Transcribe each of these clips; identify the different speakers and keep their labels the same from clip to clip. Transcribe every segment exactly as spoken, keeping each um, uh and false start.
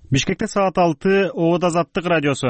Speaker 1: Бишкекте саат алты, Обод Азаттык радиосу.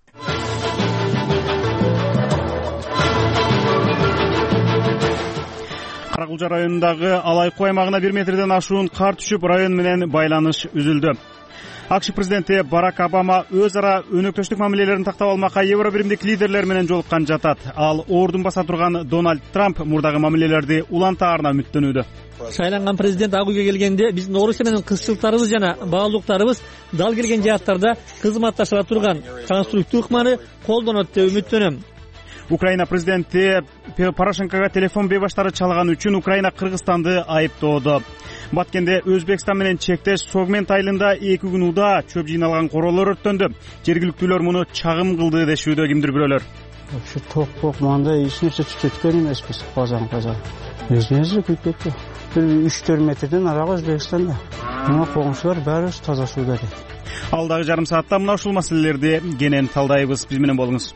Speaker 1: Каракулча районундагы Алайкуу аймагына бир метрден ашуун кар түшүп, район менен байланыш үзүлдү. АКШ президенти Барак Обама өз ара өнөктөштүк мамилелерин тактап алмакка Евро биримдик лидерлер менен жолуккан жатат. Ал ордун баса турган Дональд Трамп мурдагы мамилелерди улантаарына үмүттөнүүдө.
Speaker 2: Шайланган президент ак үйгө келгенде биздин Орусия менен кызчылыктарыбыз жана баалуулуктарыбыз дал келген жааттарда кызматташыла турган конструктив ыкманы колдонот деп үмүттөнөм.
Speaker 1: Украина президенти Порошенкого телефон бейбаштары чалган үчүн Украина Кыргызстанды айыптоодо. Баткенде Өзбекстан менен чектеш Согмент айылында эки күн уда чөп жыйналган королор өрттөндү. Жергиликтүүлөр муну чагым кылды дешүүдө кимдир бирөөлөр.
Speaker 3: Вообще ток ток манда эч нерсе түшөткөн эмеспиз. Казан казан. Өзүнүзү күйүп кетти. үч төрт метрден арага Өзбекстанда. Мына коңшулар баары таза сууда.
Speaker 1: Алдагы жарым саатта мына ушул маселелерди кенен талдайбыз. Биз менен болуңуз.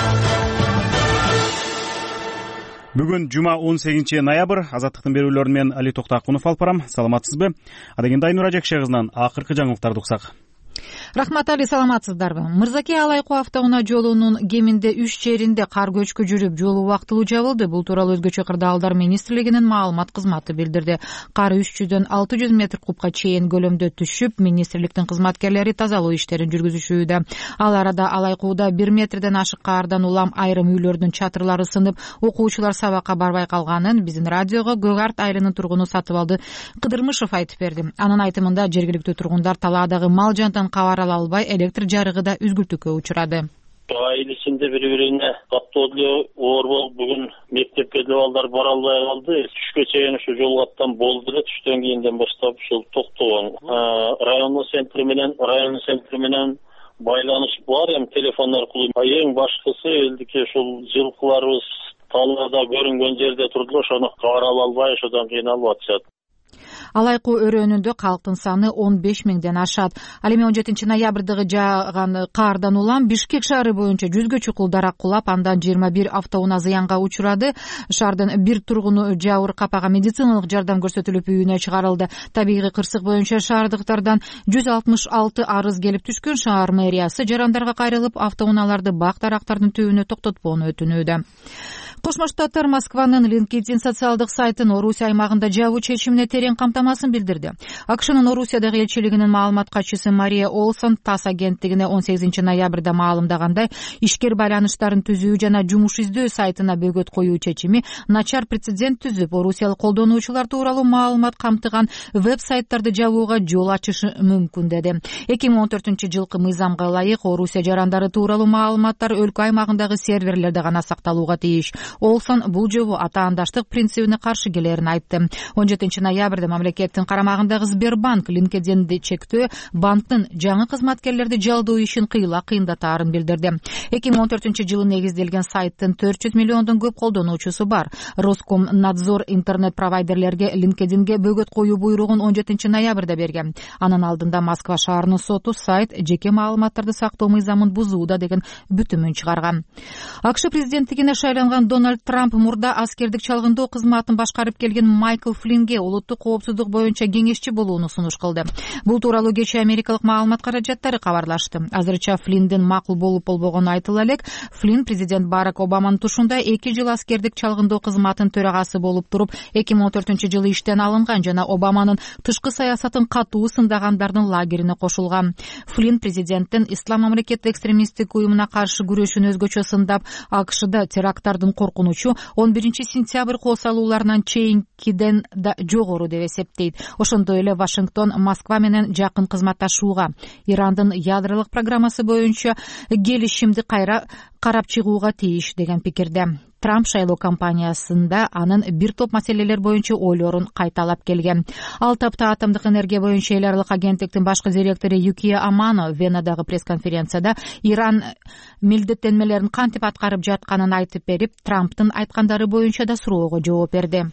Speaker 1: Бүгүн жума он сегизинчи ноябрь. Азаттыктын берүүлөрүн мен Али Токтакунов алып барам. Саламатсызбы? Адегенде Дайнура Жекше кызынан акыркы жаңылыктарды уксак.
Speaker 4: Рахмат Али, саламатсыздарбы? Мырзаке Алайкуу автоунаа жолунун кеминде үч жеринде кар көчкү жүрүп, жолу убактылуу жабылды. Бул тууралуу өзгөчө кырдаалдар министрлигинин маалымат кызматы билдирди. Кар үч жүздөн алты жүз метр кубка чейин көлөмдө түшүп, министрликтин кызматкерлери тазалоо иштерин жүргүзүшүүдө. Ал арада Алайкууда бир метрден ашык кардан улам айрым үйлөрдүн чатырлары сынып, окуучулар сабакка барбай калганын биздин радиого Көк Арт айылынын тургуну Сатыбалды Кыдырмышев айтып берди. Анын айтымында жергиликтүү тургундар талаадагы мал жантан кабар ала албай, электр жарыгы да үзгүлтүккө учурады.
Speaker 5: Айыл ичинде бири-бирине каттоодо оор болуп, бүгүн мектепке да балдар бара албай калды. Түшкө чейин ушу жол каттан болду эле, түштөн кийинден баштап ушул токтогон. Райондун центри менен, райондун центри менен байланыш бар, эми телефон аркылуу. Эң башкысы элдики ушул жылкыларыбыз талаада көрүнгөн жерде турду, ошону кабар ала албай, ошодон кыйналып атышат.
Speaker 4: Алайкуу өрөөнүндө калктын саны он беш миңден ашат. Ал эми он жетинчи ноябрдагы жааган кардан улам Бишкек шаары боюнча жүзгө чукул дарак кулап, андан жыйырма бир автоунаа зыянга учурады. Шаардын бир тургуну жабыр капага медициналык жардам көрсөтүлүп үйүнө чыгарылды. Табигый кырсык боюнча шаардыктардан жүз алтымыш алты арыз келип түшкөн. Шаар мэриясы жарандарга кайрылып, автоунааларды бак дарактардын түбүнө токтотпоону өтүнүүдө. Кошмо Штаттар Москванын LinkedIn социалдык сайтын Орусия аймагында жабуу чечимине терең камтамасын билдирди. АКШнын Орусиядагы элчилигинин маалымат катчысы Мария Олсон ТАСС агенттигине он сегизинчи ноябрда маалымдагандай, ишкер байланыштарын түзүү жана жумуш издөө сайтына бөгөт коюу чечими начар прецедент түзүп, орусиялык колдонуучулар тууралуу маалымат камтыган веб-сайттарды жабууга жол ачышы мүмкүн деди. эки миң он төртүнчү жылкы мыйзамга ылайык Орусия жарандары тууралуу маалыматтар өлкө аймагындагы серверлерде гана сакталууга тийиш. Олсон бул жобу атаандаштык принцибине каршы келерин айтты. он жетинчи ноябрда мамлекеттин карамагындагы Сбербанк LinkedIn'ди чектөө банктын жаңы кызматкерлерди жалдоо ишин кыйла кыйындатаарын билдирди. эки миң он төртүнчү жылы негизделген сайттын төрт жүз миллиондон көп колдонуучусу бар. Роскомнадзор интернет провайдерлерге LinkedIn'ге бөгөт коюу буйругун он жетинчи ноябрда берген. Анын алдында Москва шаарынын соту сайт жеке маалыматтарды сактоо мыйзамын бузууда деген бүтүмүн чыгарган. АКШ президенттигине шайланган Дональд Трамп мурда аскердик чалгындоо кызматын башкарып келген Майкл Флиннге улуттук коопсуздук боюнча кеңешчи болууну сунуш кылды. Бул тууралуу кечээ америкалык маалымат каражаттары кабарлашты. Азырынча Флинндин макул болуп болбогону айтыла элек. Флинн президент Барак Обаманын тушунда эки жыл аскердик чалгындоо кызматынын төрагасы болуп туруп, эки миң он төртүнчү жылы иштен алынган жана Обаманын тышкы саясатын катуу сындагандардын лагерине кошулган. Флинн президенттин ислам мамлекеттик экстремисттик уюмуна каршы күрөшүн өзгөчө сындап, АКШда теракттардын коркунучу он биринчи сентябрь кол салууларынан чейинкиден да жогору деп эсептейт. Ошондой эле Вашингтон Москва менен жакын кызматташууга, Ирандын ядролук программасы боюнча келишимди кайра карап чыгууга тийиш деген пикирде. Трамп шайлоо кампаниясында анын бир топ маселелер боюнча ойлорун кайталап келген. Ал тапта атомдук энергия боюнча эл аралык агенттиктин башкы директору Юкия Амано Венадагы пресс-конференцияда Иран милдеттенмелерин кантип аткарып жатканын айтып берип, Трамптын айткандары боюнча да суроого жооп берди.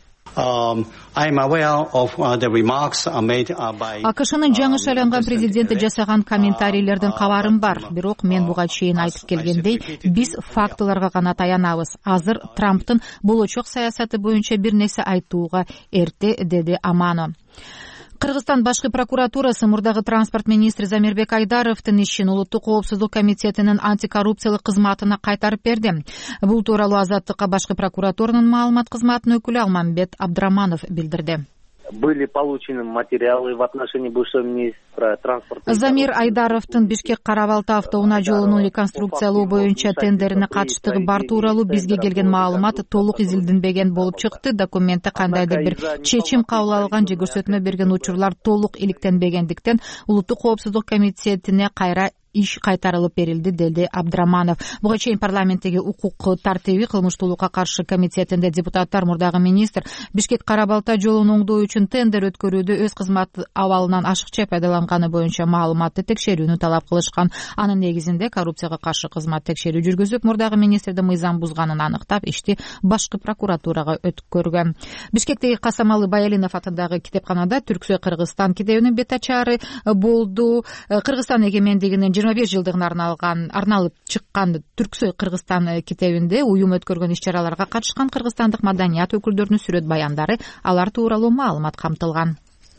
Speaker 4: АКШнын жаңы шайланган президенти жасаган комментарийлердин кабарым бар, бирок мен буга чейин айтып келгендей, биз фактыларга гана таянабыз. Азыр Трамптын болочок саясаты боюнча бир нерсе айтууга эрте, деди Амано. Кыргызстан башкы прокуратурасы мурдагы транспорт министри Замирбек Айдаровдун ишин Улуттук коопсуздук комитетинин антикоррупциялык кызматына кайтарып берди. Бул тууралуу Азаттыкка башкы прокуратуранын маалымат кызматынын өкүлү Алмамбет Абдраманов билдирди.
Speaker 6: Были получены материалы в отношении бывшего министра транспорта.
Speaker 4: Замир Айдаровдун Бишкек Кара-Балта автоунаа жолунун реконструкциялоо боюнча тендерине катыштыгы бар тууралуу бизге келген маалымат толук изилденбеген болуп чыкты. Документте кандайдыр бир чечим кабыл алган же көрсөтмө берген учурлар толук иликтенбегендиктен Улуттук коопсуздук комитетине кайра иш кайтарылып берилди, деди Абдраманов. Буга чейин парламенттеги укук тартиби кылмыштуулукка каршы комитетинде депутаттар мурдагы министр Бишкек Кара-Балта жолун оңдоо үчүн тендер өткөрүүдө өз кызмат абалынан ашыкча пайдаланганы боюнча маалыматты текшерүүнү талап кылышкан. Анын негизинде коррупцияга каршы кызмат текшерүү жүргүзүп, мурдагы министрдин мыйзам бузганын аныктап, ишти башкы прокуратурага өткөргөн. Бишкектеги Касамалы Баялинов атындагы китепканада Түрксөй Кыргызстан китебинин бет ачары болду. Кыргызстан эгемендигинин жыйырма беш жылдыгына арналган арналып чыккан Түрксөй Кыргызстан китебинде уюм өткөргөн иш-чараларга катышкан кыргызстандык маданият өкүлдөрүнүн сүрөт баяндары, алар тууралуу маалымат камтылган.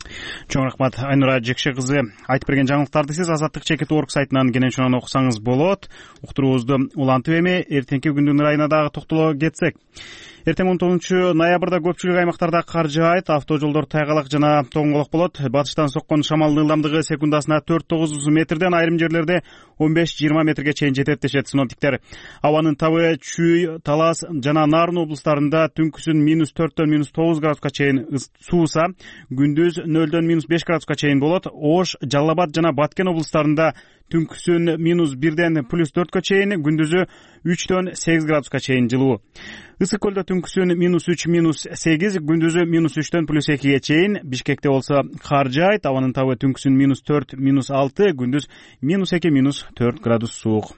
Speaker 1: Чоң рахмат Айнура Жекше кызы. Айтып берген жаңылыктарды сиз Азаттык чекит орг сайтынан кенен чонон окусаңыз болот. Уктуруубузду улантып эми эртеңки күндүн ырайына дагы токтоло кетсек. Эртең он тогузунчу ноябрда көпчүлүк аймактарда кар жаайт, автожолдор тайгалак жана тоңголок болот. Батыштан соккон шамалдын ылдамдыгы секундасына төрт тогуз метрден, айрым жерлерде он беш жыйырма метрге чейин жетет дешет синоптиктер. Абанын табы Чүй, Талас жана Нарын облустарында түнкүсүн минус төрттөн минус тогуз градуска чейин сууса, күндүз нөлдөн минус беш градуска чейин болот. Ош, Жалал Абад жана Баткен облустарында түнкүсүн минус бирден плюс төрткө чейин, күндүзү үчтөн сегиз градуска чейин жылуу. Ысык көлдө түнкүсүн минус үч минус сегиз, күндүзү минус үчтөн плюс экиге чейин. Бишкекте болсо кар жаайт, абанын табы түнкүсүн минус төрт минус алты, күндүз минус эки минус төрт градус суук.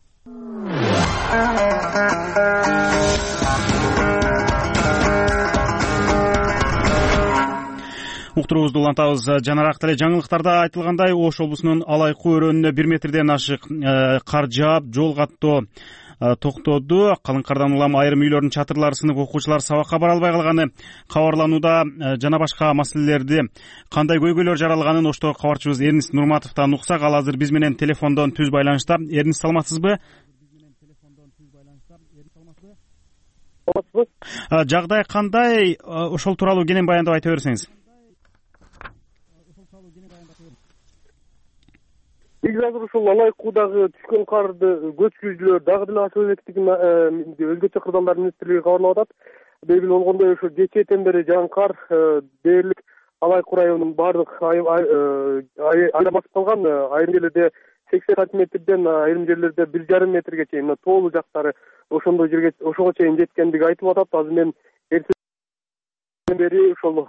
Speaker 1: Уктуруубузду улантабыз. Жанараак деле жаңылыктарда айтылгандай, Ош облусунун Алайкуу өрөөнүнө бир метрден ашык кар жаап, жол каттоо токтоду. Калың кардан улам айрым үйлөрдүн чатырлары сынып, окуучулар сабакка бара албай калганы кабарланууда. Жана башка маселелерди, кандай көйгөйлөр жаралганын Оштогу кабарчыбыз Эрнис Нурматовдон уксак. Ал азыр биз менен телефондон түз байланышта. Эрнис, саламатсызбы? Жагдай кандай? Ошол тууралуу кенен баяндап айта берсеңиз.
Speaker 7: Биз азыр ушул Алайкуудагы түшкөн карды көчкүчүлөр дагы деле ашып электигин өзгөчө кырдаалдар министрлиги кабарлап атат. Белгилүү болгондой, ошо кечээден бери жааган кар дээрлик Алайкуу районунун баардык айылын басып калган. Айрым жерлерде сексен сантиметрден, айрым жерлерде бир жарым метрге чейин, тоолуу жактары ошондой жерге ошого чейин жеткендиги айтылып атат. Азыр мен эртеден бери ошол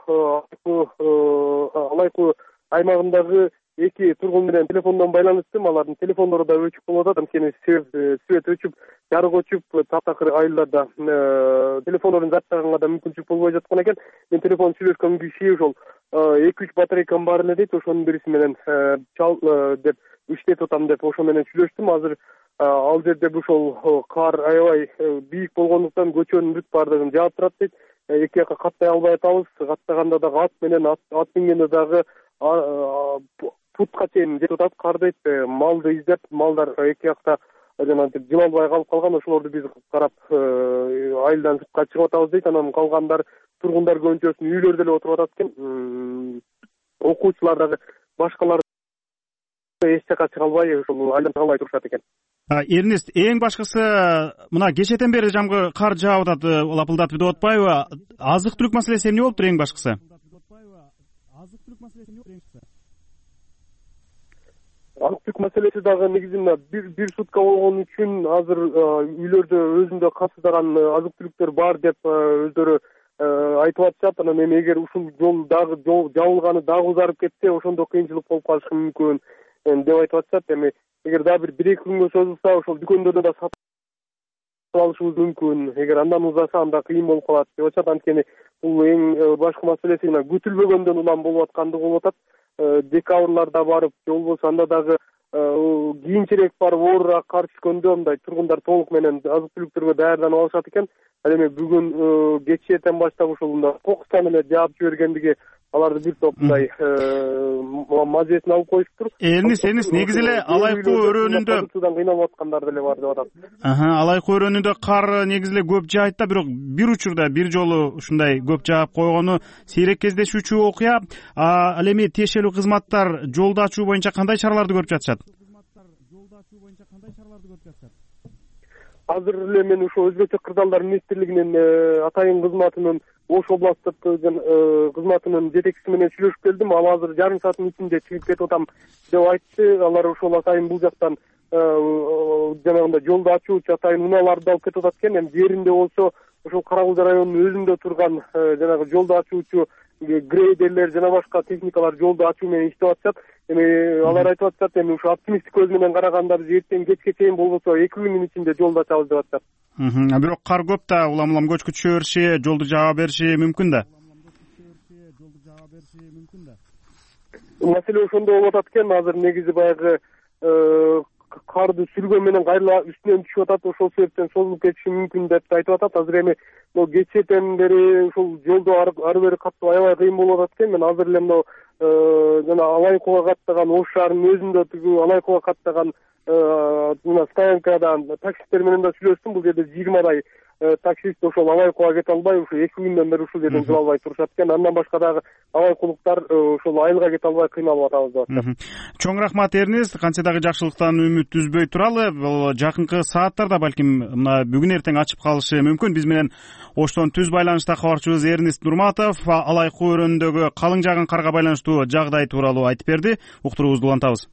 Speaker 7: Алайкуу аймагындагы эки тургун менен телефондон байланыштым. Алардын телефондору да өчүп болуп атат. Анткени свет өчүп, жарык өчүп, таптакыр айылдарда телефондорун заттаганга да мүмкүнчүлүк болбой жаткан экен. Мен телефон сүйлөшкөн киши ошол эки үч батарейкам бар эле дейт. Ошонун бириси менен чал деп иштетип атам деп ошо менен сүйлөштүм. Азыр ал жерде ошол кар аябай бийик болгондуктан көчөнүн бүт баардыгын жаап турат дейт. Эки жакка каттай албай атабыз. Каттаганда дагы ат менен ат мингенде дагы путка чейин жетип атат кар дейт. Малды издеп, малдар эки жакта жанагынтип жыл албай калып калган. Ошолорду биз карап айылдан сыртка чыгып атабыз дейт. Анан калгандар тургундар көбүнчөсү үйлөрдө эле отуруп атат экен. Окуучулар дагы башкалар эч жака чыга албай, ошол айылдан чыга албай турушат экен.
Speaker 1: Эрнест, эң башкысы мына кечээден бери жамгы кар жаап атат, лапылдатып деп атпайбы? Азык-түлүк маселеси эмне болуптур эң башкысы? Азык-түлүк маселеси эмне болуптур?
Speaker 7: Азык-түлүк маселеси дагы негизинде бир бир сутка болгон үчүн азыр үйлөрдө өзүндө капсыздаган азык-түлүктөр бар деп өздөрү айтып атышат. Анан эми эгер ушул жол дагы жабылганы дагы узарып кетсе, ошондо кыйынчылык болуп калышы мүмкүн деп айтып атышат. Эми эгер дагы бир бир эки күнгө созулса, ошол дүкөндөрдө да сатып алышыбыз мүмкүн. Эгер андан узаса, анда кыйын болуп калат деп атышат. Анткени бул эң башкы маселеси күтүлбөгөндөн улам болуп аткандыгы болуп атат. Декабрларда барып, же болбосо анда дагы кийинчерээк барып оорураак кар түшкөндө мындай тургундар толук менен азык-түлүктөргө даярданып алышат экен. Ал эми бүгүн кечээден баштап ушул кокустан эле жаап жибергендиги аларды бир топ мындай мажесин алып коюшуптур.
Speaker 1: Эрнис Эрнис негизи эле Алайкуу өрөөнүндө
Speaker 7: кыйналып аткандар деле бар деп атат.
Speaker 1: Алайкуу өрөөнүндө кар негизи эле көп жаайт да, бирок бир учурда бир жолу ушундай көп жаап койгону сейрек кездешүүчү окуя. Ал эми тиешелүү кызматтар жолду ачуу боюнча кандай чараларды көрүп жатышат?
Speaker 7: Азыр эле мен ошо өзгөчө кырдаалдар министрлигинин атайын кызматынын Ош областтык кызматынын жетекчиси менен сүйлөшүп келдим. Ал азыр жарым сааттын ичинде чыгып кетип атам деп айтты. Алар ошол атайын бул жактан жанагындай жолду ачуучу атайын унааларды алып кетип атат экен. Эми жеринде болсо ошол Кара Кулча районунун өзүндө турган жанагы жолду ачуучу грейдерлер жана башка техникалар жолду ачуу менен иштеп атышат. Эми алар айтып атышат, эми ушу оптимисттик көз менен караганда биз эртең кечке чейин болбосо эки күнүн ичинде жолду ачабыз деп атышат.
Speaker 1: Бирок кар көп да, улам улам көчкү түшө бериши, жолду жаба бериши мүмкүн да.
Speaker 7: Маселе ошондо болуп атат экен. Азыр негизи баягы карды сүргөн менен кайра үстүнөн түшүп атат, ошол себептен созулуп кетиши мүмкүн деп айтып атат. Азыр эми могу кечээден бери ушул жолду ары бери каттоо аябай кыйын болуп атат экен. Мен азыр эле мына жана Алайкууга каттаган Ош шаарынын өзүндө тигүү Алайкууга каттаган мына стоянкадан таксисттер менен да сүйлөштүм. Бул жерде жыйырмадай таксист ошол Алайкууга кете албай, ушу эки күндөн бери ушул жерден жол албай турушат экен. Андан башка дагы алайкуулуктар ошол айылга кете албай кыйналып атабыз деп атат.
Speaker 1: Чоң рахмат Эрнис, кантсе дагы жакшылыктан үмүт үзбөй туралы. Бул жакынкы сааттарда балким мына бүгүн эртең ачып калышы мүмкүн. Биз менен Оштон түз байланышта кабарчыбыз Эрнис Нурматов Алайкуу өрөөнүндөгү калың жааган карга байланыштуу жагдай тууралуу айтып берди. Уктуруубузду улантабыз.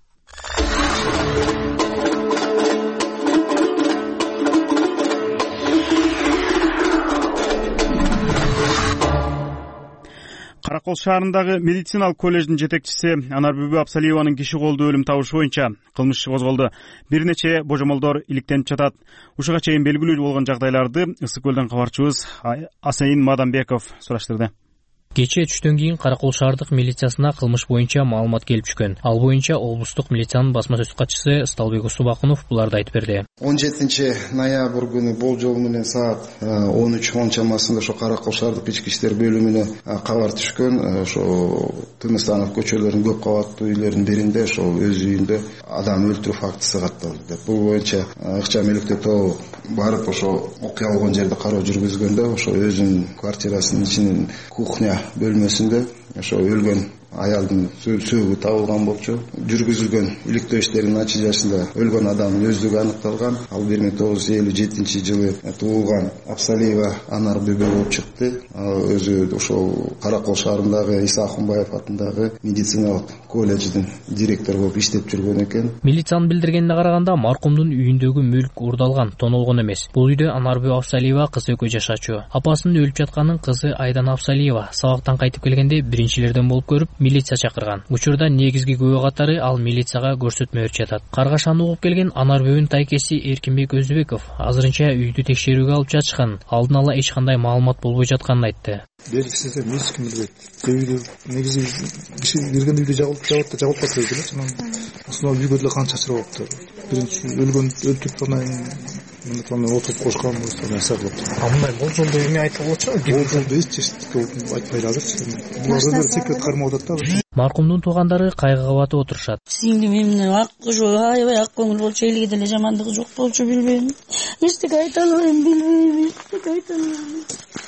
Speaker 1: Каракол шаарындагы медициналык коллеждин жетекчиси Анарбүбү Абсалиеванын киши колдуу өлүм табышы боюнча кылмыш козголду. Бир нече божомолдор иликтенип жатат. Ушуга чейин белгилүү болгон жагдайларды Ысык көлдөн кабарчыбыз Асейин Мадамбеков сураштырды.
Speaker 8: Кечээ түштөн кийин Каракол шаардык милициясына кылмыш боюнча маалымат келип түшкөн. Ал боюнча облустук милициянын басма сөз катчысы Ысталбек Усубакунов буларды айтып берди.
Speaker 9: он жетинчи ноябрь күнү болжол менен саат он үч он чамасында ошо Каракол шаардык ички иштер бөлүмүнө кабар түшкөн. Ошо Тыныстанов көчөлөрүнүн көп кабаттуу үйлөрүнүн биринде ошол өз үйүндө адам өлтүрүү фактысы катталды деп. Бул боюнча ыкчам иликтөө тобу барып ошо окуя болгон жерде кароо жүргүзгөндө ошо өзүнүн квартирасынын ичинин кухня бөлмөсүндө ошо өлгөн аялдын сөөгү табылган болчу. Жүргүзүлгөн иликтөө иштеринин натыйжасында өлгөн адамдын өздүгү аныкталган. Ал бир миң тогуз жүз элүү жетинчи жылы туулган Абсалиева Анарбүбү болуп чыкты. Ал өзү ошол Каракол шаарындагы Иса Акунбаев атындагы медициналык колледждин директору болуп иштеп жүргөн экен.
Speaker 8: Милициянын билдиргенине караганда маркумдун үйүндөгү мүлк урдалган, тоналгон эмес. Бул үйдө Анарбүбү Абсалиева кызы экөө жашачу. Апасынын өлүп жатканын кызы Айдан Абсалиева сабактан кайтып келгенде биринчилерден болуп көрүп, милиция чакырган. Учурда негизги күбө катары ал милицияга көрсөтмө берип жатат. Каргашаны угуп келген Анарбүбүнүн тайкеси Эркинбек Өзбеков азырынча үйдү текшерүүгө алып жатышкан, алдын ала эч кандай маалымат болбой жатканын айтты.
Speaker 10: Белгисиз экен, эч ким билбейт. Үйдө негизи киши кирген үйдө жабылып жабат да жабылып калса эле, анан ошол үйгө деле кан чачырып алыптыр. Биринчи өлгөн өлтүрүп анан мына томен отуруп кошкан болсо нерсе кылыптыр.
Speaker 8: А мындай болжолдо эме айтып болчу?
Speaker 10: Болжолдо эч чечтик айтпайт азырчы. Булар секрет кармап атат да.
Speaker 8: Маркумдун туугандары кайгы кабатып отурушат.
Speaker 11: Сиңдим эмне ак кыжоо, аябай ак көңүл болчу, элиге деле жамандыгы жок болчу, билбейм. Эчтеке айта албайм, билбейм, эчтеке айта албайм.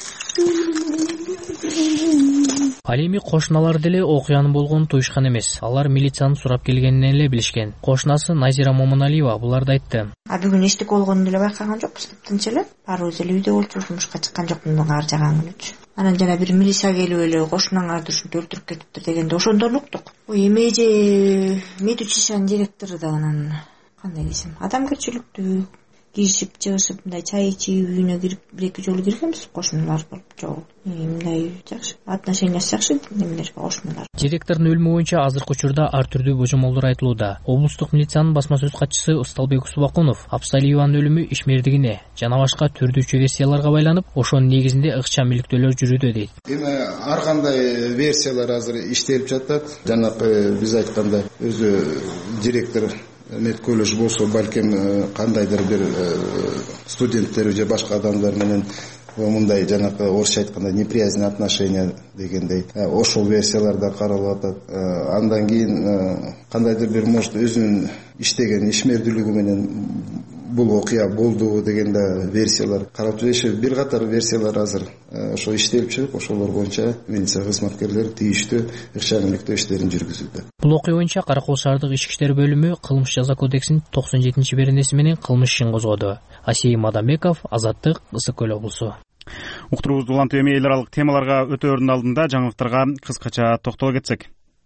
Speaker 8: Ал эми кошуналар деле окуянын болгонун туюшкан эмес. Алар милицияны сурап келгенин эле билишкен. Кошунасы Назира Момуналиева буларды айтты.
Speaker 12: А бүгүн эчтеке болгонун деле байкаган жокпуз, тынч эле. Баарыбыз эле үйдө болчубуз, жумушка чыккан жокмун ар жаган күнүчү. Анан жана бир милиция келип эле кошунаңарды ушинтип өлтүрүп кетиптир дегенде ошондо уктук. Ой, эме же медучилищенин директору да анан кандай десем, адамгерчиликтүү киришип чыгышып мындай чай ичип үйүнө кирип бир эки жолу киргенбиз, кошуналар болуп жок. Мындай жакшы, отношениясы жакшы немелер кошуналар.
Speaker 8: Директордун өлүмү боюнча азыркы учурда ар түрдүү божомолдор айтылууда. Облустук милициянын басма сөз катчысы Ысталбек Усубакунов Абсалиеванын өлүмү ишмердигине жана башка түрдүүчү версияларга байланып, ошонун негизинде ыкчам иликтөөлөр жүрүүдө дейт.
Speaker 9: Эми ар кандай версиялар азыр иштелип жатат. Жанакы биз айткандай өзү директор мед колледж болсо балким кандайдыр бир студенттер же башка адамдар менен мындай жанакы орусча айтканда неприязненные отношения дегендей ошол версиялар да каралып атат. Андан кийин кандайдыр бир может өзүнүн иштеген ишмердүүлүгү менен бул окуя болду деген да версиялар карап жүрүшү. Бир катар версиялар азыр ошо иштелип чыгып, ошолор боюнча милиция кызматкерлери тийиштүү ыкчамдыктуу иштерин жүргүзүүдө.
Speaker 8: Бул окуя боюнча Кара Кол шаардык ички иштер бөлүмү кылмыш жаза кодексинин токсон жетинчи беренеси менен кылмыш ишин козгоду. Асей Мадамбеков, Азаттык, Ысык Көл облусу.
Speaker 1: Уктуруубузду улантып эми эл аралык темаларга өтөөрдүн алдында жаңылыктарга кыскача токтоло кетсек.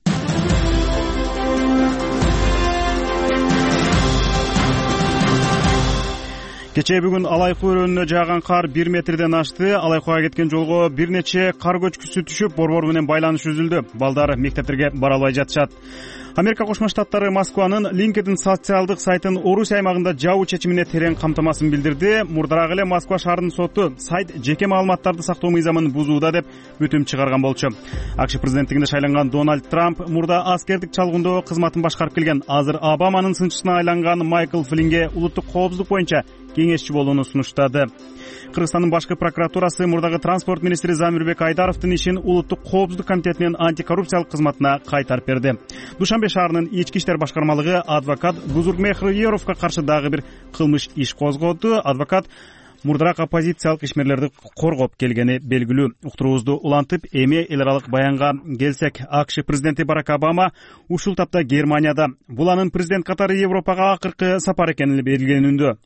Speaker 1: Кечээ бүгүн Алайкуу өрөөнүнө жааган кар бир метрден ашты. Алайкууга кеткен жолго бир нече кар көчкүсү түшүп, борбор менен байланыш үзүлдү. Балдар мектептерге бара албай жатышат. Америка Кошмо Штаттары Москванын LinkedIn социалдык сайтын Орусия аймагында жабуу чечимине терең камтамасын билдирди. Мурдараак эле Москва шаарынын соту сайт жеке маалыматтарды сактоо мыйзамын бузууда деп бүтүм чыгарган болчу. АКШ президенттигине шайланган Дональд Трамп мурда аскердик чалгындоо кызматын башкарып келген, азыр Обаманын сынчысына айланган Майкл Флинге улуттук коопсуздук боюнча кеңешчи болууну сунуштады. Кыргызстандын башкы прокуратурасы мурдагы транспорт министри Замирбек Айдаровдун ишин улуттук коопсуздук комитетинин антикоррупциялык кызматына кайтарып берди. Душанбе шаарынын ички иштер башкармалыгы адвокат Бузургмехр Еровго каршы дагы бир кылмыш иш козгоду. Адвокат мурдараак оппозициялык ишмерлерди коргоп келгени белгилүү. Уктуруубузду улантып, эми эл аралык баянга келсек, АКШ президенти Барак Обама ушул тапта Германияда. Бул анын президент катары Европага акыркы сапар экени белгиленүүдө.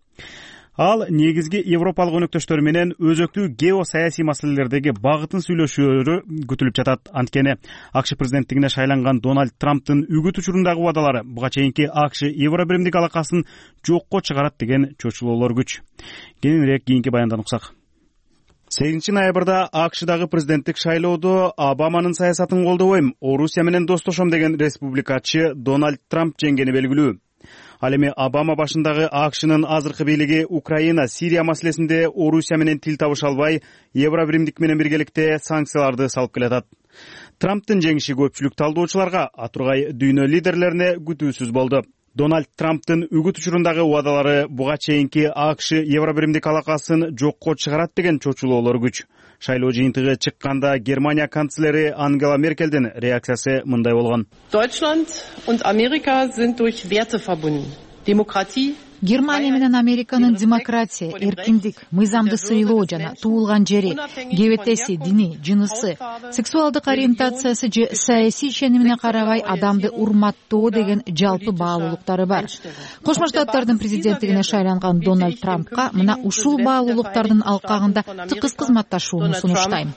Speaker 1: Ал негизги европалык өнөктөштөрү менен өзөктүү геосаясий маселелердеги багытын сүйлөшүүрү күтүлүп жатат. Анткени АКШ президенттигине шайланган Дональд Трамптын үгүт учурундагы убадалары буга чейинки АКШ евро биримдик алакасын жокко чыгарат деген чочулоолор күч. Кененирээк кийинки баяндан уксак. сегизинчи ноябрда АКШдагы президенттик шайлоодо Обаманын саясатын колдобойм, Орусия менен достошом деген республикачы Дональд Трамп жеңгени белгилүү. Ал эми Обама башындагы АКШнын азыркы бийлиги Украина, Сирия маселесинде Орусия менен тил табыша албай, евро биримдик менен биргеликте санкцияларды салып келатат. Трамптын жеңиши көпчүлүк талдоочуларга, а тургай дүйнө лидерлерине күтүүсүз болду. Дональд Трамптын үгүт учурундагы убадалары буга чейинки АКШ евро биримдик алакасын жокко чыгарат деген чочулоолор күч. Шайлоо жыйынтыгы чыкканда Германия канцлери Ангела Меркельдин реакциясы мындай болгон.
Speaker 13: Deutschland und Amerika sind durch Werte verbunden. Demokratie,
Speaker 4: Германия менен Американын демократия, эркиндик, мыйзамды сыйлоо жана туулган жери, кебетеси, дини, жынысы, сексуалдык ориентациясы же саясий ишенимине карабай адамды урматтоо деген жалпы баалуулуктары бар. Кошмо Штаттардын президенттигине шайланган Дональд Трампка мына ушул баалуулуктардын алкагында тыкыз кызматташууну сунуштайм.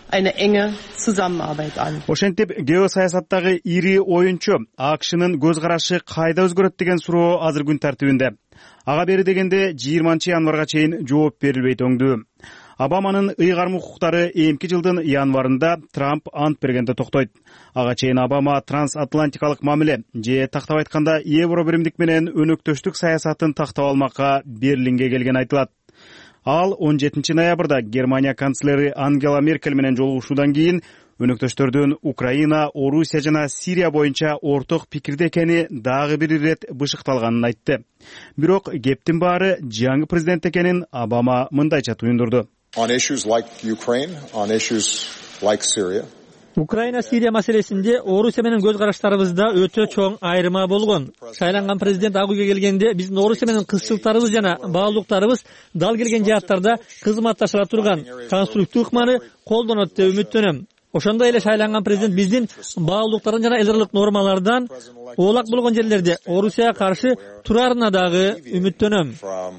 Speaker 1: Ошентип, геосаясаттагы ири оюнчу АКШнын көз карашы кайда өзгөрөт деген суроо азыр күн тартибинде. Ага бери дегенде жыйырманчы январга чейин жооп берилбейт өңдүү. Обаманын ыйгарым укуктары эмки жылдын январында Трамп ант бергенде токтойт. Ага чейин Обама трансатлантикалык мамиле же тактап айтканда евро биримдик менен өнөктөштүк саясатын тактап алмакка Берлинге келген айтылат. Ал он жетинчи ноябрда Германия канцлери Ангела Меркель менен жолугушуудан кийин өнөктөштөрдүн Украина, Орусия жана Сирия боюнча орток пикирде экени дагы бир ирет бышыкталганын айтты. Бирок кептин баары жаңы президент экенин Обама мындайча туюндурду.
Speaker 14: On issues like Ukraine, on issues like Syria,
Speaker 2: Украина, Сирия маселесинде Орусия менен көз караштарыбызда өтө чоң айырма болгон. Шайланган президент ак үйгө келгенде биздин Орусия менен кызчылыктарыбыз жана баалуулуктарыбыз дал келген жааттарда кызматташыла турган конструктив ыкманы колдонот деп үмүттөнөм. Ошондой эле шайланган президент биздин баалуулуктардан жана эл аралык нормалардан оолак болгон жерлерде Орусияга каршы турарына дагы үмүттөнөм,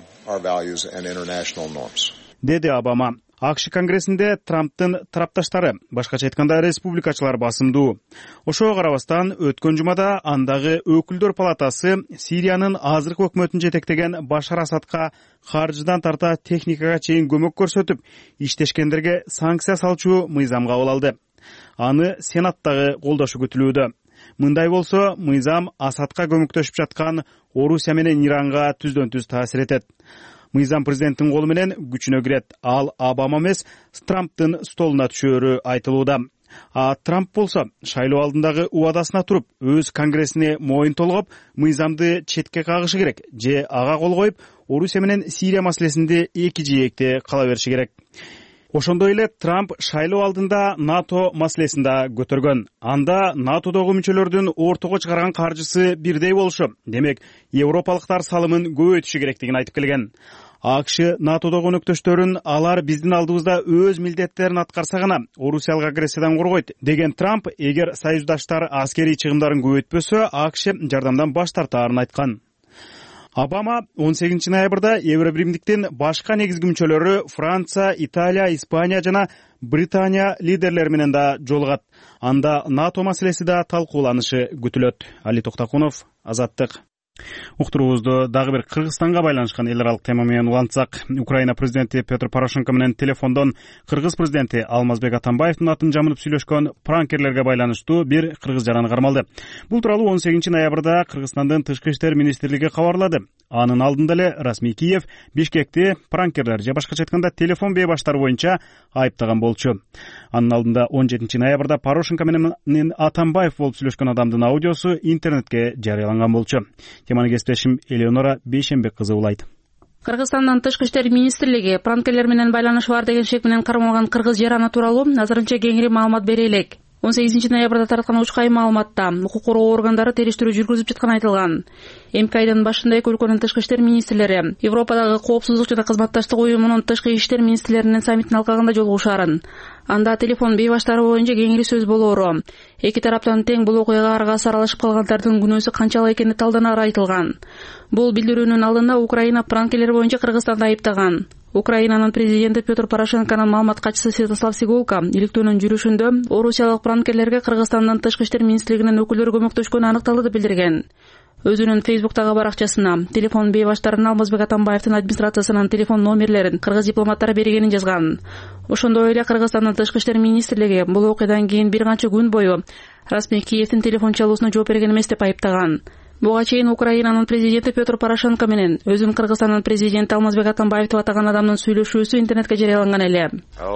Speaker 1: деди Обама. АКШ конгрессинде Трамптын тарапташтары, башкача айтканда республикачылар басымдуу. Ошого карабастан өткөн жумада андагы өкүлдөр палатасы Сириянын азыркы өкмөтүн жетектеген Башар Асадка каржыдан тарта техникага чейин көмөк көрсөтүп, иштешкендерге санкция салчу мыйзам кабыл алды. Аны Сенаттагы колдошу күтүлүүдө. Мындай болсо, мыйзам Асадка көмөктөшүп жаткан Орусия менен Иранга түздөн түз таасир этет. Мыйзам президенттин колу менен күчүнө кирет. Ал Обама эмес, Трамптын столуна түшөөрү айтылууда. А Трамп болсо шайлоо алдындагы убадасына туруп, өз конгрессине моюн толгоп, мыйзамды четке кагышы керек же ага кол коюп, Орусия менен Сирия маселесинде эки жээкте кала бериши керек. Ошондой эле Трамп шайлоо алдында НАТО маселесин да көтөргөн. Анда НАТОдогу мүчөлөрдүн ортого чыгарган каржысы бирдей болушу, демек европалыктар салымын көбөйтүшү керектигин айтып келген. АКШ НАТОдогу өнөктөштөрүн алар биздин алдыбызда өз милдеттерин аткарса гана Орусиялык агрессиядан коргойт деген Трамп, эгер союздаштар аскерий чыгымдарын көбөйтпөсө, АКШ жардамдан баш тартаарын айткан. Обама он сегизинчи ноябрда Евробиримдиктин башка негизги мүчөлөрү Франция, Италия, Испания жана Британия лидерлери менен да жолугат. Анда НАТО маселеси да талкууланышы күтүлөт. Али Токтакунов, Азаттык. Уктуруубузду дагы бир Кыргызстанга байланышкан эл аралык тема менен улантсак, Украина президенти Петр Порошенко менен телефондон Кыргыз президенти Алмазбек Атамбаевдин атын жамылып сүйлөшкөн пранкерлерге байланыштуу бир кыргыз жараны кармалды. Бул тууралуу он сегизинчи ноябрда Кыргызстандын Тышкы иштер министрлиги кабарлады. Анын алдында эле расмий Киев Бишкекти пранкерлер же башкача айтканда телефон бейбаштары боюнча айыптаган болчу. Анын алдында он жетинчи ноябрда Порошенко менен Атамбаев болуп сүйлөшкөн адамдын аудиосу интернетке жарыяланган болчу. Теманы кесиптешим Элеонора Бейшенбек кызы улайт.
Speaker 15: Кыргызстандын Тышкы иштер министрлиги пранкерлер менен байланышы бар деген шек менен кармалган кыргыз жараны тууралуу азырынча кеңири маалымат бере элек. он сегизинчи ноябрда тараткан учкай маалыматта укук коргоо органдары териштирүү жүргүзүп жатканы айтылган. Эмки айдын башында эки өлкөнүн тышкы иштер министрлери Европадагы коопсуздук жана кызматташтык уюмунун тышкы иштер министрлеринин саммитин алкагында жолугушаарын. Анда телефон бейбаштары боюнча кеңири сөз болоору, эки тараптан тең бул окуяга аргасы аралашып калгандардын күнөөсү канчалык экени талданары айтылган. Бул билдирүүнүн алдында Украина пранкерлер боюнча Кыргызстанды айыптаган. Украинанын президенти Петр Порошенконун маалымат катчысы Святослав Сигулка иликтөөнүн жүрүшүндө орусиялык пранкерлерге Кыргызстандын Тышкы иштер министрлигинин өкүлдөрү көмөктөшкөнү аныкталды деп билдирген. Өзүнүн Фейсбуктагы баракчасына телефон бейбаштарын Алмазбек Атамбаевдин администрациясынын телефон номерлерин кыргыз дипломаттары бергенин жазган. Ошондой эле Кыргызстандын Тышкы иштер министрлиги бул окуядан кийин бир канча күн бою расмий Киевдин телефон чалуусуна жооп берген эмес деп айыптаган. Буга чейин Украинанын президенти Петр Порошенко менен өзүн Кыргызстандын президенти Алмазбек Атамбаев деп атаган адамдын сүйлөшүүсү интернетке жарыяланган эле.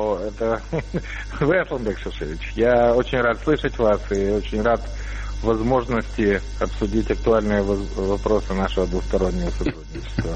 Speaker 16: Вы, Асланбек Шашевич, я очень рад слышать вас и очень рад возможности обсудить актуальные вопросы нашего двустороннего сотрудничества.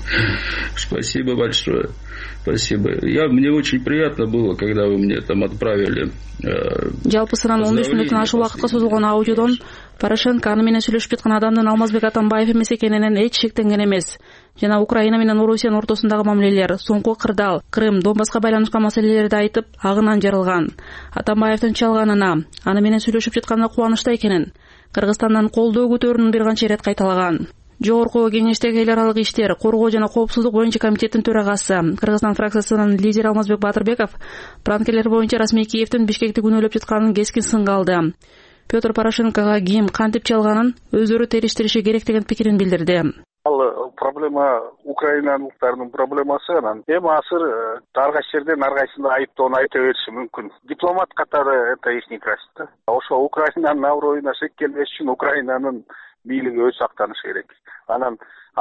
Speaker 17: Спасибо большое. Спасибо. Я, мне очень приятно было, когда вы мне там отправили.
Speaker 15: Жалпысынан он беш мүнөттөн ашык убакытка созулган аудиодон Порошенко аны менен сүйлөшүп жаткан адамдын Алмазбек Атамбаев эмес экенинен эч шектенген эмес. Жана Украина менен Орусиянын ортосундагы мамилелер, соңку Кырдал, Крым, Донбасска байланышкан маселелерди айтып, агынан жарылган. Атамбаевдин чалганына, аны менен сүйлөшүп жатканына кубанычта экенин, Кыргызстандан колдоо көтөрүүнүн бир канча ирет кайталаган. Жогорку кеңештеги эл аралык иштер, коргоо жана коопсуздук боюнча комитеттин төрагасы, Кыргызстан фракциясынын лидери Алмазбек Батырбеков пранкерлер боюнча расмий Киевдин Бишкекти күнөөлөп жатканын кескин сынга алды. Петр Порошенкого ким кантип чалганын өздөрү териштириши керек деген пикирин билдирди.
Speaker 18: Ал проблема украиналыктардын проблемасы, анан эми азыр ар кайсы жерден ар кайсына айыптоону айта бериши мүмкүн. Дипломат катары это их не красит. Ошо Украинанын аброюна шек келбеш үчүн Украинанын бийлиги өз сактанышы керек. Анан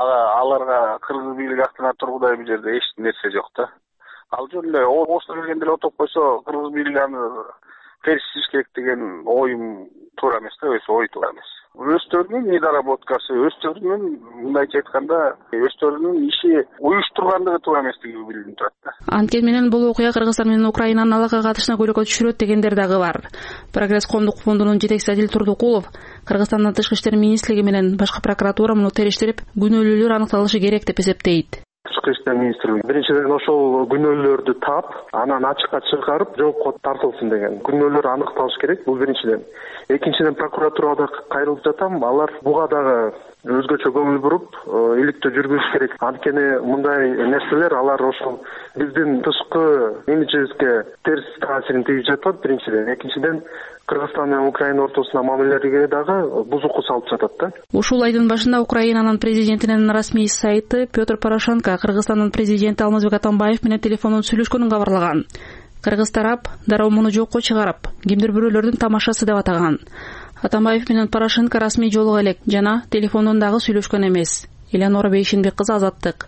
Speaker 18: аларга кыргыз бийлиги актына тургудай бул жерде эч нерсе жок да. Ал жөн эле осо келгенде эле отуруп койсо кыргыз бийлиги аны терсиш керек деген оюм туура эмес да, өз ой туура эмес. Өздөрүнүн недоработкасы, өздөрүнүн мындайча айтканда, өздөрүнүн иши уюштургандыгы туура эместиги билинип турат да.
Speaker 15: Анткени менен бул окуя Кыргызстан менен Украинанын алака катышына көйрөккө түшүрөт дегендер дагы бар. Прогресс коомдук фондунун жетекчиси Адил Турдукулов Кыргызстандын Тышкы иштер министрлиги менен башкы прокуратура муну териштирип, күнөөлүүлөр аныкталышы керек деп эсептейт.
Speaker 7: Тышкы иштер министрлиги биринчиден ошол күнөөлөрдү таап, анан ачыкка чыгарып, жоопко тартылсын деген. Күнөөлөр аныкталыш керек, бул биринчиден. Экинчиден прокуратурада кайрылып жатам, алар буга дагы өзгөчө көңүл буруп, иликтөө жүргүзүш керек. Анткени мындай нерселер алар ошол биздин тышкы имиджибизге терс таасирин тийгизип жатат биринчиден. Экинчиден Кыргызстан менен Украина ортосундагы мамилелерге дагы бузукку салып жатат да.
Speaker 15: Ушул айдын башында Украинанын президентинин расмий сайты Петр Порошенко Кыргызстандын президенти Алмазбек Атамбаев менен телефондон сүйлөшкөнүн кабарлаган. Кыргыз тарап дароо муну жокко чыгарып, кимдир бирөөлөрдүн тамашасы деп атаган. Атамбаев менен Порошенко расмий жолуга элек жана телефондон дагы сүйлөшкөн эмес. Элеонора Бейшенбек кызы, Азаттык.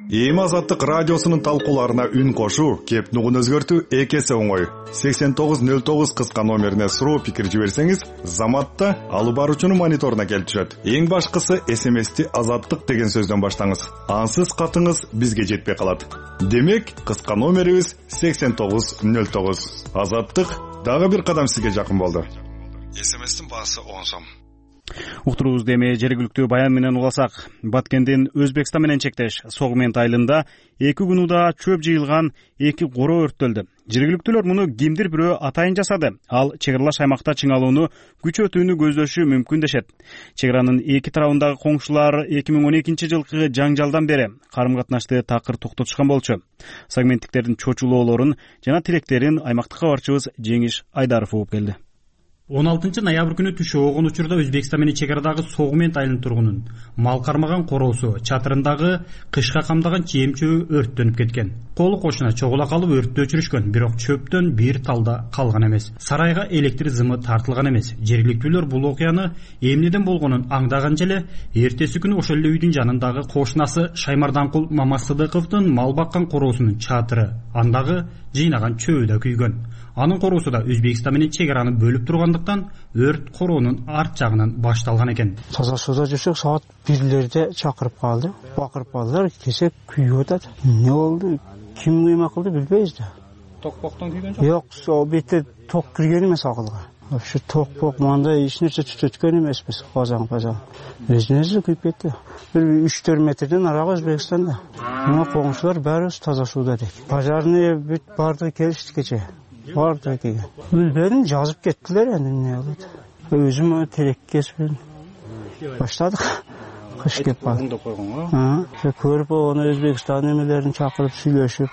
Speaker 19: Эми Азаттык радиосунун талкууларына үн кошуу, кеп нугун өзгөртүү эки эсе оңой. сексен тогуз нөл тогуз кыска номерине суроо пикир жиберсеңиз, Заматта алып баруучунун мониторуна келип түшөт. Эң башкысы эс эм эсти Азаттык деген сөздөн баштаңыз. Ансыз катыңыз бизге жетпей калат. Демек, кыска номерибиз сексен тогуз нөл тогуз. Азаттык дагы бир кадам сизге жакын болду. эс эм эстин баасы он сом.
Speaker 1: Уктуруубузду эми жергиликтүү баян менен уласак. Баткендин Өзбекстан менен чектеш Согмент айылында эки күн учурда чөп жыйылган эки коро өрттөлдү. Жергиликтүүлөр муну кимдир бирөө атайын жасады. Ал чек аралаш аймакта чыңалууну күчөтүүнү көздөшү мүмкүн дешет. Чек аранын эки тарабындагы коңшулар эки миң он экинчи жылкы жаңжалдан бери карым катнашты такыр токтотушкан болчу. Согменттиктердин чочулоолорун жана тилектерин аймактык кабарчыбыз Жеңиш Айдаров угуп келди.
Speaker 20: он алтынчы ноябрь күнү түшө огон учурда Өзбекстан менен чек арадагы Согмент айылынын тургунун мал кармаган короосу чатырындагы кышка камдаган чейим чөбү өрттөнүп кеткен. Колу кошуна чогула калып өрттү өчүрүшкөн, бирок чөптөн бир талда калган эмес. Сарайга электр зымы тартылган эмес. Жергиликтүүлөр бул окуяны эмнеден болгонун аңдаган желе эртеси күнү ошол эле үйдүн жанындагы кошунасы Шаймарданкул Мамасыдыковдун мал баккан короосунун чатыры, андагы жыйнаган чөбү да күйгөн. Анын короосу да Өзбекстан менен чек араны бөлүп тургандыктан өрт короонун арт жагынан башталган экен.
Speaker 3: Таза суда жүрсөк саат бирлерде чакырып калды. Бакырып калдылар, кесек күйүп атат. Эмне болду? Ким кыйма кылды билбейбиз да.
Speaker 20: Токпоктон күйгөн жок?
Speaker 3: Жок, сол бетте ток кирген эмес акылга. Вообще токпок мындай эч нерсе түтөткөн эмеспиз. Казан казан. Өзүнүзү күйүп кетти. Бир үч төрт метрден арага Өзбекстанда. Мына коңшулар баарыбыз таза суда дейт. Пожарный бүт барды келишти кече. Барды деген. Билбедим, жазып кеттилер эndi эмне болот. Өзүм терек кесип баштадык. Кыш кеп калды. Ha, көрүп аны Өзбекстан эмелерин чакырып сүйлөшүп.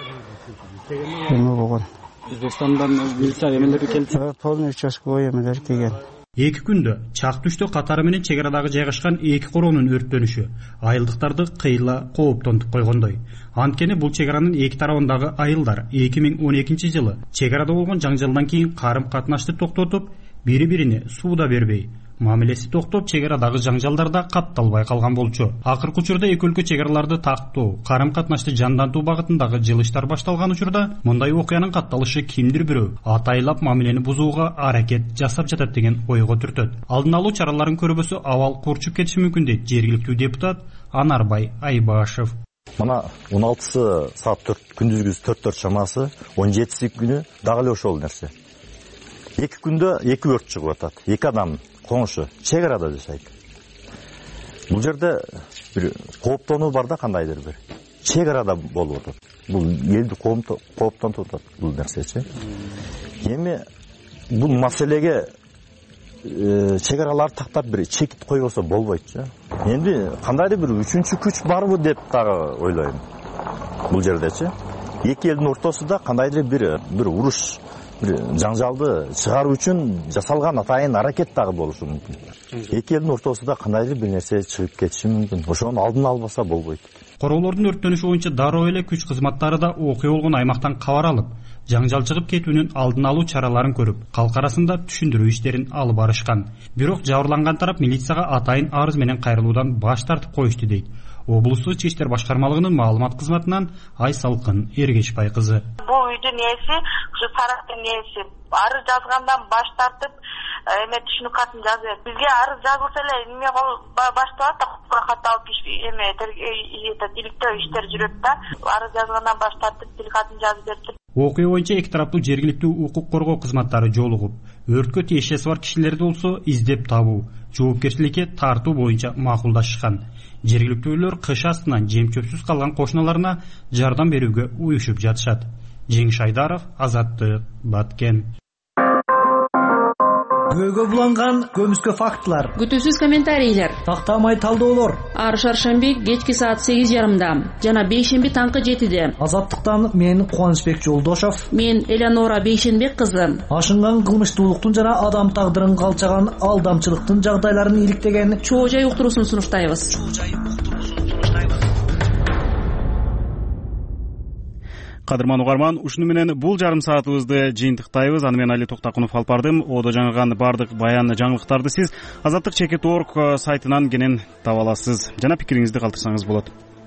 Speaker 3: Эме болгон.
Speaker 20: Өзбекстандан милиция эмелери келди.
Speaker 3: Полный участковый эмелер келген.
Speaker 20: Эки күндө чак түштө катары менен чек арадагы жайгашкан эки короонун өрттөнүшү айылдыктарды кыйла кооптонтуп койгондой. Анткени бул чек аранын эки тарабындагы айылдар эки миң он экинчи жылы чек арада болгон жаңжалдан кийин карым катнашты токтотуп, бири-бирине суу да бербей, мамилеси токтоп чек арадагы жаңжалдарда катталбай калган болчу. Акыркы учурда эки өлкө чек араларды тактоо, карым катнашты жандантуу багытындагы жылыштар башталган учурда мындай окуянын катталышы кимдир бирөө атайлап мамилени бузууга аракет жасап жатат деген ойго түртөт. Алдын алуу чараларын көрбөсө абал курчуп кетиши мүмкүн дейт жергиликтүү депутат Анарбай Айбашев.
Speaker 21: Мына он алтысы саат төрт күндүзгү төрт чамасы, он жетиси күнү дагы эле ошол нерсе. Эки күндө эки өрт чыгып атат. Эки адам коңшу чек арада жашайт. Бул жерде бир кооптонуу бар да кандайдыр бир. Чек арада болуп атат. Бул элди кооптонтуп атат бул нерсечи. Эми бул маселеге чек араларды тактап бир чекит койбосо болбойт. Энди кандайдыр бир үчүнчү күч барбы деп дагы ойлойм. Бул жердечи эки элдин ортосунда кандайдыр бир бир уруш, бир жаңжалды чыгаруу үчүн жасалган атайын аракет дагы болушу мүмкүн. Эки элдин ортосунда кандайдыр бир нерсе чыгып кетиши мүмкүн. Ошону алдын албаса болбойт.
Speaker 20: Короолордун өрттөнүшү боюнча дароо эле күч кызматтары да окуя болгон аймактан кабар алып, жаңжал чыгып кетүүнүн алдын алуу чараларын көрүп, калк арасында түшүндүрүү иштерин алып барышкан. Бирок жабырланган тарап милицияга атайын арыз менен кайрылуудан баш тартып коюшту дейт. Облустук ички иштер башкармалыгынын маалымат кызматынан Айсалкын Эргечбай кызы.
Speaker 22: Бул үйдүн ээси, ушу сарайдын ээси арыз жазгандан баш тартып, эме түшүнүк катын жазып. Бизге арыз жазылса эле эме башталат да, кат алып эме иликтөө иштер жүрөт да. Арыз жазгандан баш тартып, катын жазып берди.
Speaker 20: Окуя боюнча эки тараптуу жергиликтүү укук коргоо кызматтары жолугуп, өрткө тиешеси бар кишилерди болсо издеп табуу, жоопкерчиликке тартуу боюнча макулдашышкан. Жергиликтүүлөр кыш астынан жем чөпсүз калган кошуналарына жардам берүүгө уюшуп жатышат. Жеңиш Айдаров, Азаттык, Баткен.
Speaker 23: Көйгө буланган көмүскө фактылар,
Speaker 15: күтүүсүз комментарийлер,
Speaker 23: тактамай талдоолор.
Speaker 15: Ар шаршемби кечки саат сегиз жарымда жана бейшемби таңкы жетиде.
Speaker 23: Азаттыктан мен Кубанычбек Жолдошов,
Speaker 15: мен Элеонора Бейшенбек кызы.
Speaker 23: Ашынган кылмыштуулуктун жана адам тагдырын калчаган алдамчылыктын жагдайларын иликтеген
Speaker 15: чоо жай уктуруусун сунуштайбыз.
Speaker 1: Кадырман угарман, ушуну менен бул жарым саатыбызды жыйынтыктайбыз. Аны мен Али Токтакунов алып бардым. Одо жаңырган бардык баян жаңылыктарды сиз Азаттык чекит точка орг сайтынан кенен таба аласыз. Жана пикириңизди калтырсаңыз болот.